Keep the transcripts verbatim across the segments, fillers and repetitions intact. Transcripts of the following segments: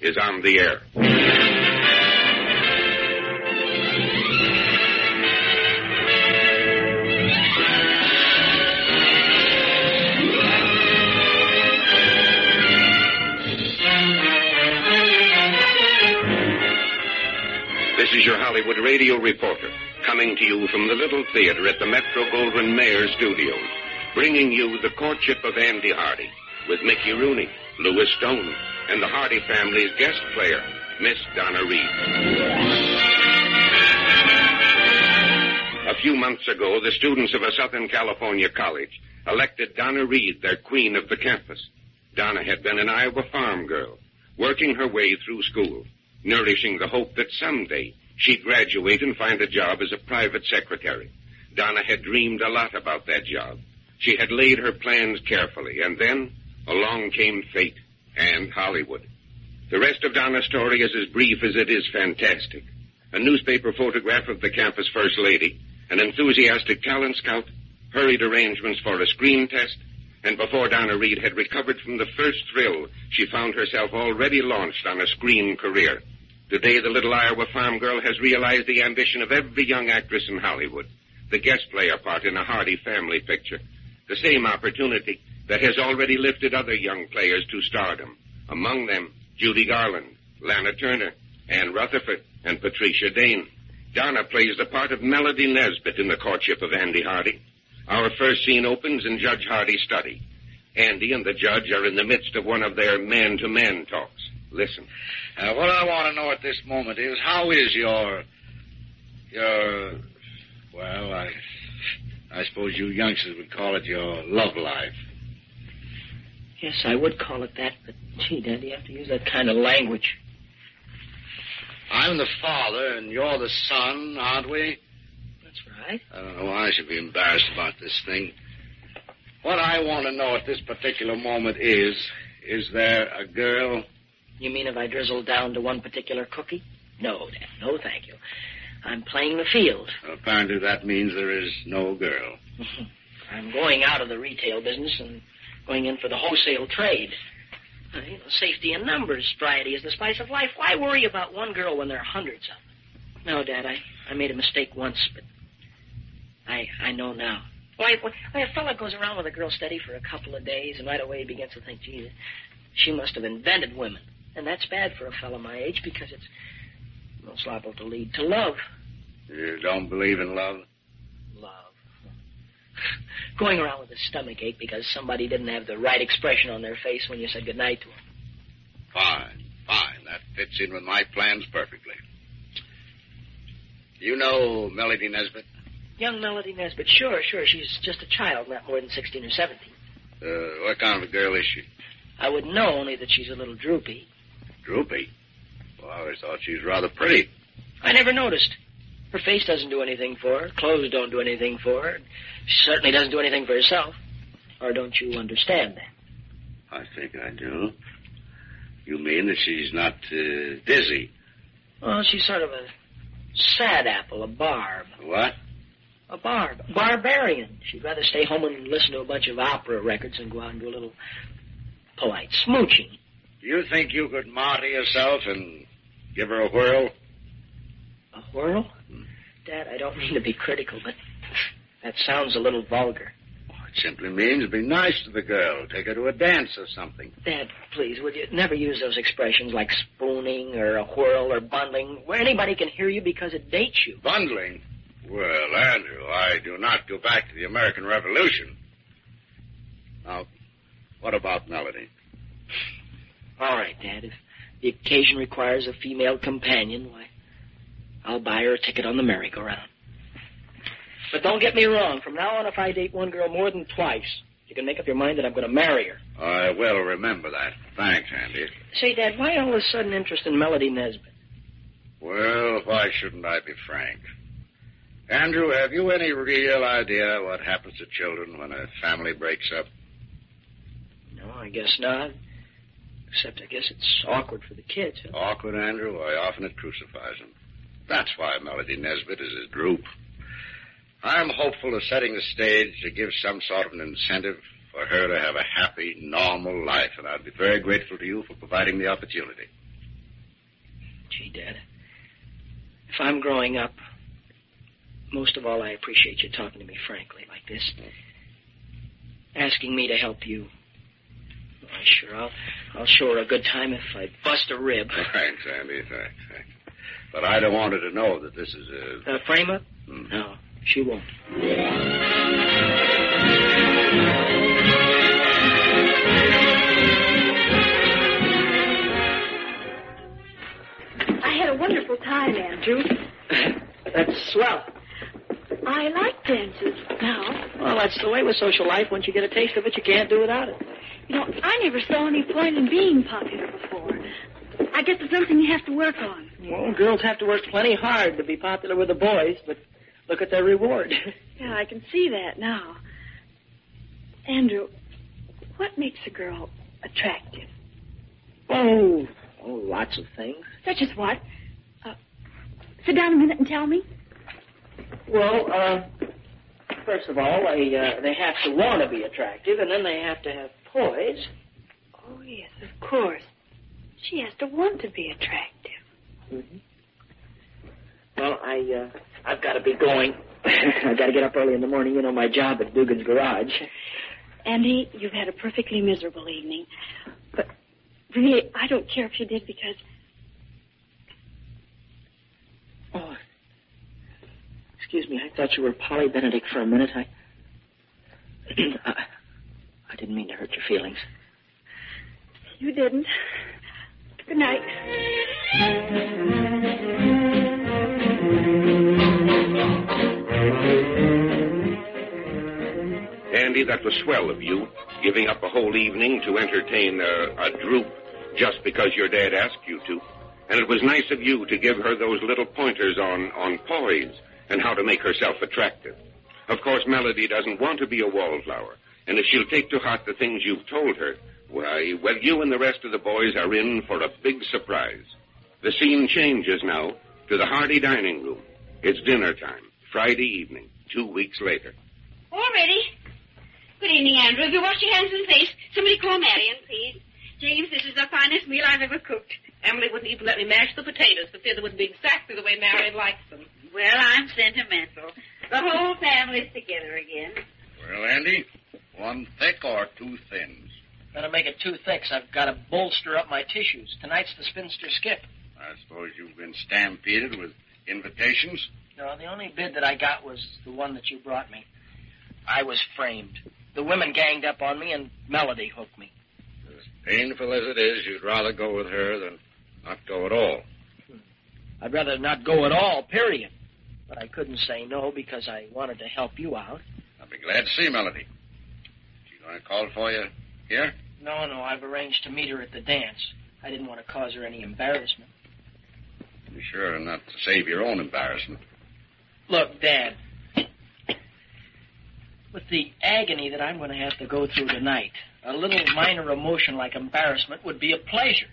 is on the air. This is your Hollywood radio reporter, coming to you from the Little Theater at the Metro-Goldwyn-Mayer Studios, bringing you The Courtship of Andy Hardy, with Mickey Rooney, Louis Stone, and the Hardy family's guest player, Miss Donna Reed. A few months ago, the students of a Southern California college elected Donna Reed their queen of the campus. Donna had been an Iowa farm girl, working her way through school, nourishing the hope that someday she'd graduate and find a job as a private secretary. Donna had dreamed a lot about that job. She had laid her plans carefully, and then along came fate and Hollywood. The rest of Donna's story is as brief as it is fantastic. A newspaper photograph of the campus first lady, an enthusiastic talent scout, hurried arrangements for a screen test, and before Donna Reed had recovered from the first thrill, she found herself already launched on a screen career. Today, the little Iowa farm girl has realized the ambition of every young actress in Hollywood, the guest player part in a Hardy family picture, the same opportunity that has already lifted other young players to stardom, among them Judy Garland, Lana Turner, Ann Rutherford, and Patricia Dane. Donna plays the part of Melody Nesbitt in The Courtship of Andy Hardy. Our first scene opens in Judge Hardy's study. Andy and the judge are in the midst of one of their man-to-man talks. Listen. Uh, what I want to know at this moment is, how is your, your, well, I, I suppose you youngsters would call it your love life. Yes, I would call it that, but, gee, Dad, you have to use that kind of language. I'm the father, and you're the son, aren't we? That's right. I don't know why I should be embarrassed about this thing. What I want to know at this particular moment is, is there a girl? You mean if I drizzle down to one particular cookie? No, Dad, no, thank you. I'm playing the field. Well, apparently that means there is no girl. I'm going out of the retail business and going in for the wholesale trade. Uh, you know, safety in numbers, variety is the spice of life. Why worry about one girl when there are hundreds of them? No, Dad, I, I made a mistake once, but I I know now. Why, why, a fella goes around with a girl steady for a couple of days, and right away he begins to think, gee, she must have invented women. And that's bad for a fellow my age because it's most liable to lead to love. You don't believe in love? Love. Going around with a stomach ache because somebody didn't have the right expression on their face when you said goodnight to them. Fine, fine. That fits in with my plans perfectly. You know Melody Nesbitt? Young Melody Nesbitt. Sure, sure. She's just a child, not more than sixteen or seventeen. Uh, what kind of a girl is she? I would know only that she's a little droopy. Droopy? Well, I always thought she was rather pretty. I never noticed. Her face doesn't do anything for her. Clothes don't do anything for her. She certainly doesn't do anything for herself. Or don't you understand that? I think I do. You mean that she's not uh, dizzy? Well, she's sort of a sad apple, a barb. What? A barb. A barbarian. She'd rather stay home and listen to a bunch of opera records and go out and do a little polite smooching. Do you think you could marty yourself and give her a whirl? A whirl? Hmm. Dad, I don't mean to be critical, but that sounds a little vulgar. Oh, it simply means be nice to the girl. Take her to a dance or something. Dad, please, would you never use those expressions like spooning or a whirl or bundling where anybody can hear you because it dates you. Bundling? Well, Andrew, I do not go back to the American Revolution. Now, what about Melody? All right, Dad. If the occasion requires a female companion, why, I'll buy her a ticket on the merry-go-round. But don't get me wrong. From now on, if I date one girl more than twice, you can make up your mind that I'm going to marry her. I will remember that. Thanks, Andy. Say, Dad, why all this sudden interest in Melody Nesbitt? Well, why shouldn't I be frank? Andrew, have you any real idea what happens to children when a family breaks up? No, I guess not. Except I guess it's awkward for the kids. Huh? Awkward, Andrew? Why, often it crucifies them. That's why Melody Nesbitt is a droop. I'm hopeful of setting the stage to give some sort of an incentive for her to have a happy, normal life, and I'd be very grateful to you for providing the opportunity. Gee, Dad, if I'm growing up, most of all, I appreciate you talking to me frankly like this. Asking me to help you. Why, sure, I'll, I'll show her a good time if I bust a rib. Thanks, Andy, thanks, thanks. But I don't want her to know that this is a... A frame-up? Mm. No, she won't. I had a wonderful time, Andrew. That's swell. I like dances now. Well, that's the way with social life. Once you get a taste of it, you can't do without it. You know, I never saw any point in being popular before. I guess it's something you have to work on. Well, girls have to work plenty hard to be popular with the boys, but look at their reward. Yeah, I can see that now. Andrew, what makes a girl attractive? Oh, oh, lots of things. Such as what? Uh, sit down a minute and tell me. Well, uh, first of all, they, uh, they have to want to be attractive, and then they have to have poise. Oh, yes, of course. She has to want to be attractive. Mm-hmm. Well, I, uh, I've got to be going. I've got to get up early in the morning. You know, my job at Dugan's Garage. Andy, you've had a perfectly miserable evening. But really, I don't care if you did because... Oh, excuse me. I thought you were Polly Benedict for a minute. I... I, I didn't mean to hurt your feelings. You didn't. Good night. Andy, that was swell of you, giving up a whole evening to entertain a, a droop just because your dad asked you to. And it was nice of you to give her those little pointers on, on poise and how to make herself attractive. Of course, Melody doesn't want to be a wallflower, and if she'll take to heart the things you've told her, why, well, you and the rest of the boys are in for a big surprise. The scene changes now to the Hardy dining room. It's dinner time, Friday evening, two weeks later. All ready. Good evening, Andrew. Have you washed your hands and face? Somebody call Marion, please. James, this is the finest meal I've ever cooked. Emily wouldn't even let me mash the potatoes for fear they wouldn't be exactly the way Marion likes them. Well, I'm sentimental. The whole family's together again. Well, Andy, one thick or two thins? Better make it two thicks. I've got to bolster up my tissues. Tonight's the spinster skip. I suppose you've been stampeded with invitations? No, the only bid that I got was the one that you brought me. I was framed. The women ganged up on me, and Melody hooked me. As painful as it is, you'd rather go with her than not go at all. I'd rather not go at all, period. But I couldn't say no because I wanted to help you out. I'll be glad to see Melody. She going to call for you here? No, no, I've arranged to meet her at the dance. I didn't want to cause her any embarrassment. Be sure not to save your own embarrassment. Look, Dad, with the agony that I'm going to have to go through tonight, a little minor emotion like embarrassment would be a pleasure.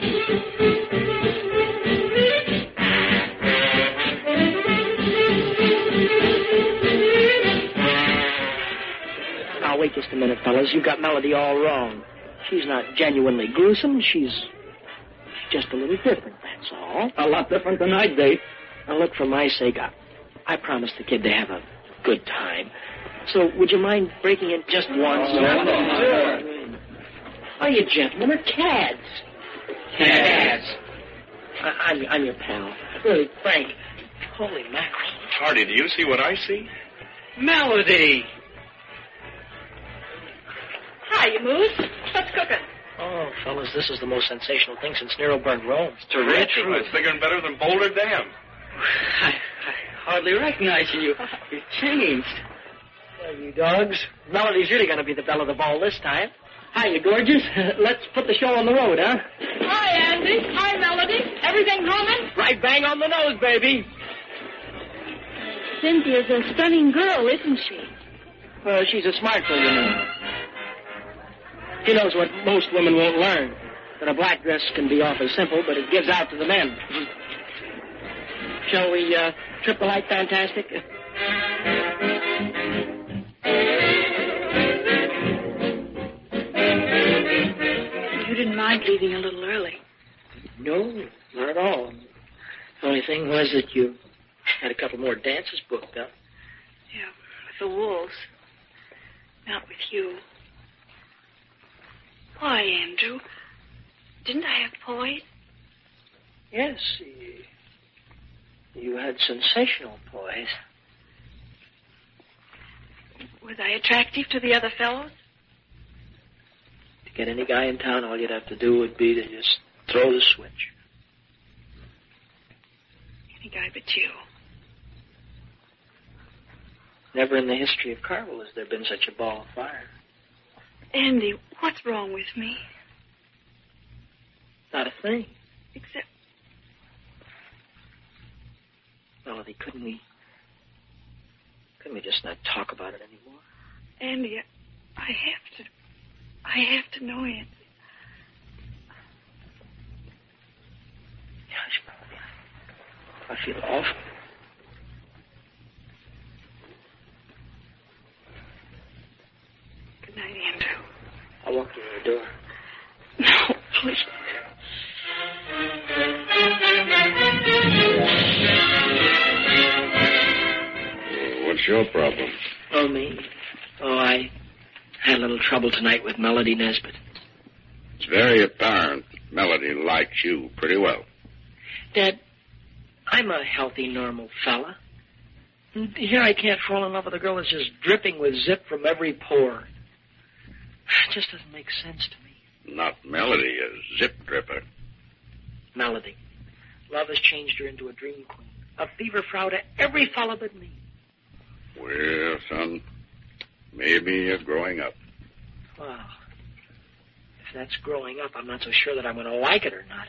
Now, wait just a minute, fellas. You got Melody all wrong. She's not genuinely gruesome. She's just a little different, that's all. A lot different than I'd date. Now, look, for my sake, I, I promised the kid to have a good time. So, would you mind breaking it just once? Oh, no, no, sure. Oh, you gentlemen are cads. Cads. I, I'm, I'm your pal. Really, Frank. Holy mackerel. Hardy, do you see what I see? Melody! Hi, you Moose. What's cooking? Oh, fellas, this is the most sensational thing since Nero burned Rome. It's terrific. It's bigger and better than Boulder Dam. I, I hardly recognize you. You've changed. Well, you dogs. Melody's really going to be the belle of the ball this time. Hi, you gorgeous. Let's put the show on the road, huh? Hi, Andy. Hi, Melody. Everything humming? Right bang on the nose, baby. Cynthia's a stunning girl, isn't she? Well, she's a smart girl, you know. She knows what most women won't learn. That a black dress can be awfully simple, but it gives out to the men. Shall we uh, trip the light fantastic? You didn't mind leaving a little early. No, not at all. Only thing was that you had a couple more dances booked up. Yeah, with the wolves. Not with you. Why, Andrew? Didn't I have poise? Yes, you, you had sensational poise. Was I attractive to the other fellows? To get any guy in town, all you'd have to do would be to just throw the switch. Any guy but you. Never in the history of Carvel has there been such a ball of fire. Andy, what's wrong with me? Not a thing. Except... Melody, couldn't we... Couldn't we just not talk about it anymore? Andy, I, I have to... I have to know it. Gosh, Melody, I, I feel awful. Good night, Andrew. I'll walk you to the door. No, please. What's your problem? Oh, me? Oh, I had a little trouble tonight with Melody Nesbitt. It's very apparent Melody likes you pretty well. Dad, I'm a healthy, normal fella. And here I can't fall in love with a girl that's just dripping with zip from every pore. It just doesn't make sense to me. Not Melody, a zip dripper. Melody. Love has changed her into a dream queen. A fever frau to every fella but me. Well, son, maybe you're growing up. Well, if that's growing up, I'm not so sure that I'm going to like it or not.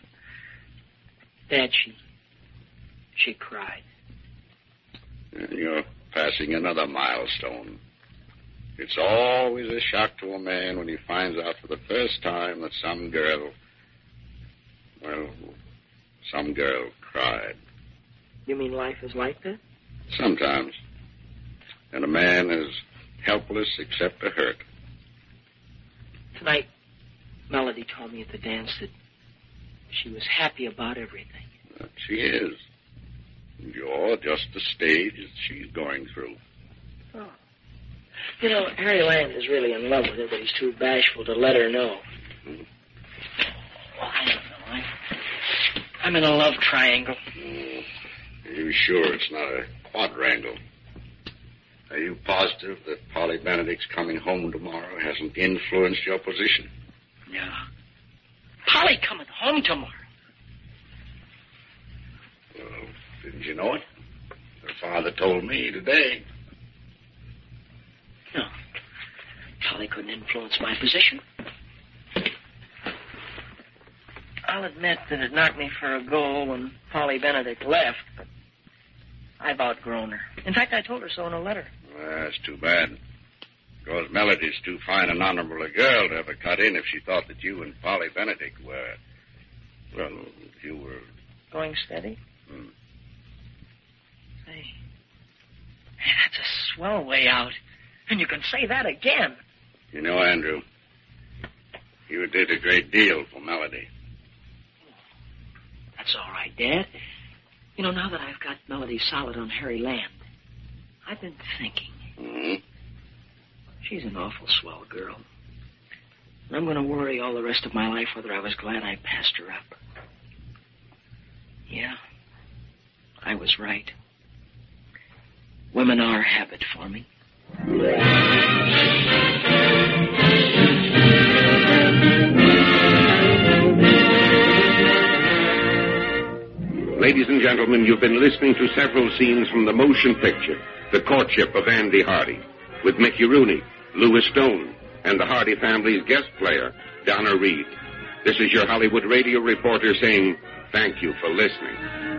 Dad, she... she cried. You're passing another milestone. It's always a shock to a man when he finds out for the first time that some girl... Well, some girl cried. You mean life is like that? Sometimes. And a man is helpless except to hurt. Tonight, Melody told me at the dance that she was happy about everything. But she is. You're just the stage that she's going through. Oh. You know, Harry Land is really in love with her, but he's too bashful to let her know. Hmm. Well, I don't know. I, I'm in a love triangle. Mm. Are you sure it's not a quadrangle? Are you positive that Polly Benedict's coming home tomorrow hasn't influenced your position? Yeah. Polly coming home tomorrow? Well, didn't you know it? Her father told me today. No. Polly couldn't influence my position. I'll admit that it knocked me for a goal when Polly Benedict left, but I've outgrown her. In fact, I told her so in a letter. Well, that's too bad. Because Melody's too fine and honorable a girl to ever cut in if she thought that you and Polly Benedict were... Well, if you were... Going steady? Hmm. Say, hey, that's a swell way out. And you can say that again. You know, Andrew, you did a great deal for Melody. That's all right, Dad. You know, now that I've got Melody solid on Harry Land, I've been thinking. Mm-hmm. She's an awful swell girl. And I'm going to worry all the rest of my life whether I was glad I passed her up. Yeah, I was right. Women are habit for me. Ladies and gentlemen, you've been listening to several scenes from the motion picture, The Courtship of Andy Hardy, with Mickey Rooney, Louis Stone, and the Hardy family's guest player, Donna Reed. This is your Hollywood radio reporter saying thank you for listening.